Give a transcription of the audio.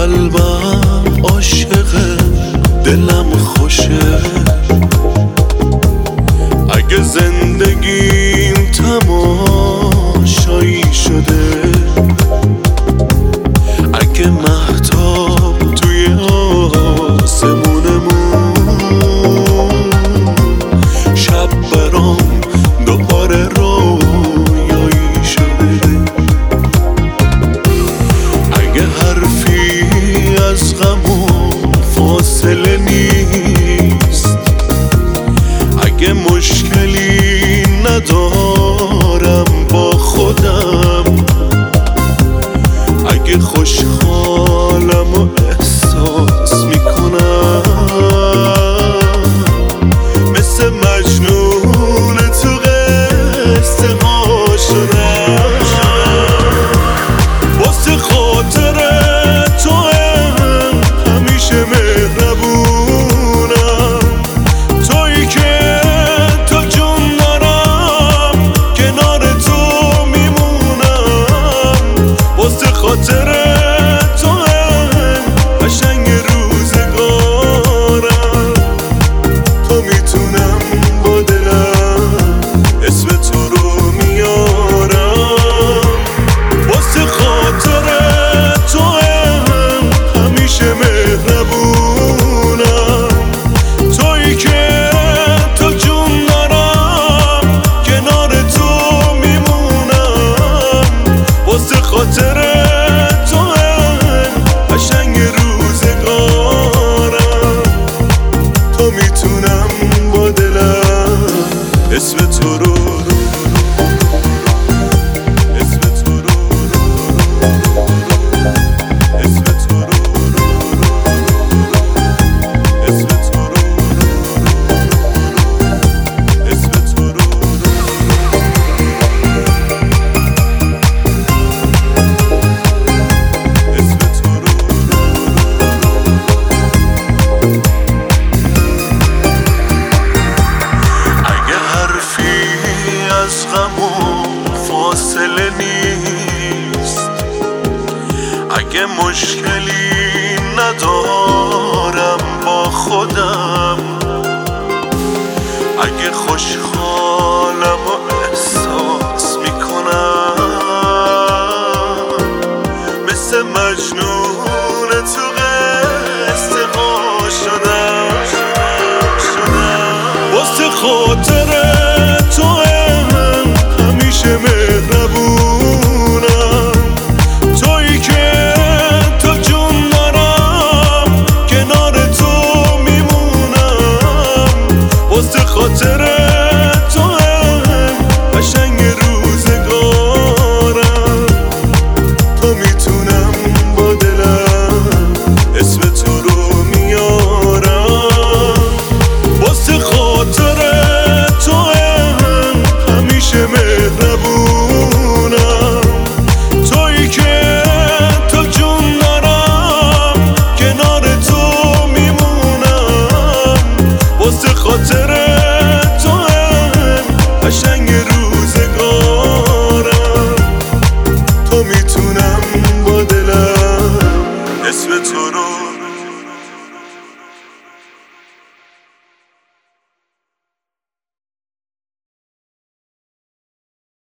قلبم عاشقه، دلم خوشه. اگه زندگیم تماشایی شده، اگه مهتاب توی آسمونمون، شب برام دوباره رویایی شده. اگه حرفی از غمون فاصله نیست، اگه مشکلی ندارم با خودم، اگه خوشحالم و احساس میکنم مثل مجنون تو قصه ها شدم. واسه خاطر تو همیشه مهربونم، تویی که تا جون دارم کنار تو میمونم. واسه خاطر تو قشنگ روزگارم، تو میتونم با دلم اسم تو رو میارم. واسه خاطر تو همیشه مهربونم، تویی که تا جون دارم کنار تو میمونم. واسه خاطر تو قشنگ روزگارم، تو میتونم با دلم اسم تو رو فاصله نیست، اگه مشکلی ندارم با خودم، اگه خوشحالم و احساس میکنم مثل مجنون تو قصه ها شدم. واسه خاطر تو همیشه مهربونم، تویی که تا جون دارم کنار تو میمونم. واسه خاطر تو قشنگ روزگارم، تو میتونم با دلم اسم تو رو میارم. واسه خاطر تو همیشه مهربونم، تویی که تا جون دارم کنار تو میمونم. واسه خاطر تو قشنگ روزگارم، تو میتونم با دلم اسم تو